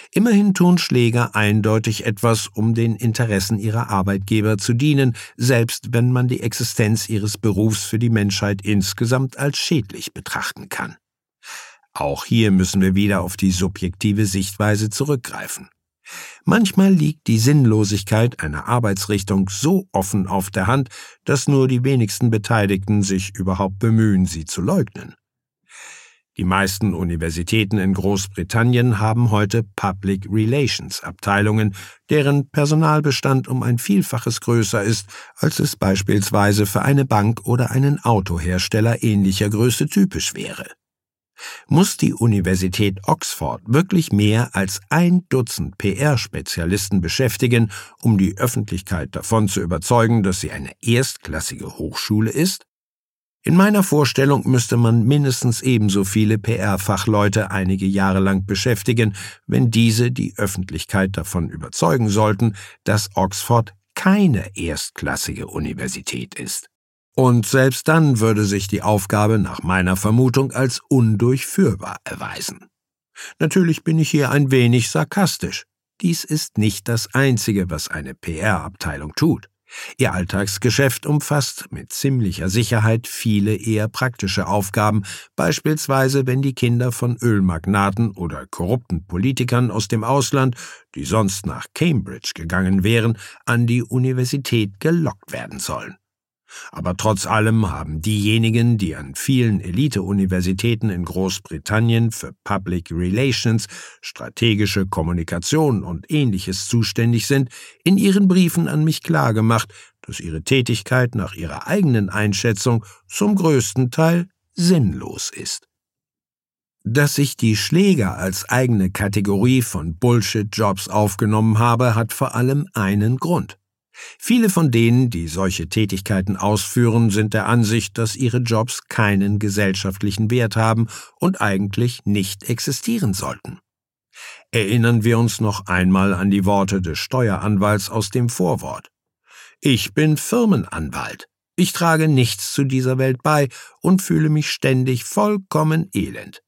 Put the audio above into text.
Immerhin tun Schläger eindeutig etwas, um den Interessen ihrer Arbeitgeber zu dienen, selbst wenn man die Existenz ihres Berufs für die Menschheit insgesamt als schädlich betrachten kann. Auch hier müssen wir wieder auf die subjektive Sichtweise zurückgreifen. Manchmal liegt die Sinnlosigkeit einer Arbeitsrichtung so offen auf der Hand, dass nur die wenigsten Beteiligten sich überhaupt bemühen, sie zu leugnen. Die meisten Universitäten in Großbritannien haben heute Public Relations Abteilungen, deren Personalbestand um ein Vielfaches größer ist, als es beispielsweise für eine Bank oder einen Autohersteller ähnlicher Größe typisch wäre. Muss die Universität Oxford wirklich mehr als 1 Dutzend PR-Spezialisten beschäftigen, um die Öffentlichkeit davon zu überzeugen, dass sie eine erstklassige Hochschule ist? In meiner Vorstellung müsste man mindestens ebenso viele PR-Fachleute einige Jahre lang beschäftigen, wenn diese die Öffentlichkeit davon überzeugen sollten, dass Oxford keine erstklassige Universität ist. Und selbst dann würde sich die Aufgabe nach meiner Vermutung als undurchführbar erweisen. Natürlich bin ich hier ein wenig sarkastisch. Dies ist nicht das Einzige, was eine PR-Abteilung tut. Ihr Alltagsgeschäft umfasst mit ziemlicher Sicherheit viele eher praktische Aufgaben, beispielsweise wenn die Kinder von Ölmagnaten oder korrupten Politikern aus dem Ausland, die sonst nach Cambridge gegangen wären, an die Universität gelockt werden sollen. Aber trotz allem haben diejenigen, die an vielen Elite-Universitäten in Großbritannien für Public Relations, strategische Kommunikation und Ähnliches zuständig sind, in ihren Briefen an mich klargemacht, dass ihre Tätigkeit nach ihrer eigenen Einschätzung zum größten Teil sinnlos ist. Dass ich die Schläger als eigene Kategorie von Bullshit-Jobs aufgenommen habe, hat vor allem einen Grund. Viele von denen, die solche Tätigkeiten ausführen, sind der Ansicht, dass ihre Jobs keinen gesellschaftlichen Wert haben und eigentlich nicht existieren sollten. Erinnern wir uns noch einmal an die Worte des Steueranwalts aus dem Vorwort. Ich bin Firmenanwalt. Ich trage nichts zu dieser Welt bei und fühle mich ständig vollkommen elend.